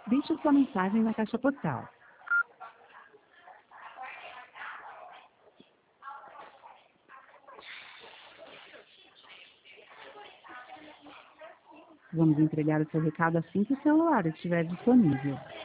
Deixe sua mensagem na caixa postal. Vamos entregar o seu recado assim que o celular estiver disponível.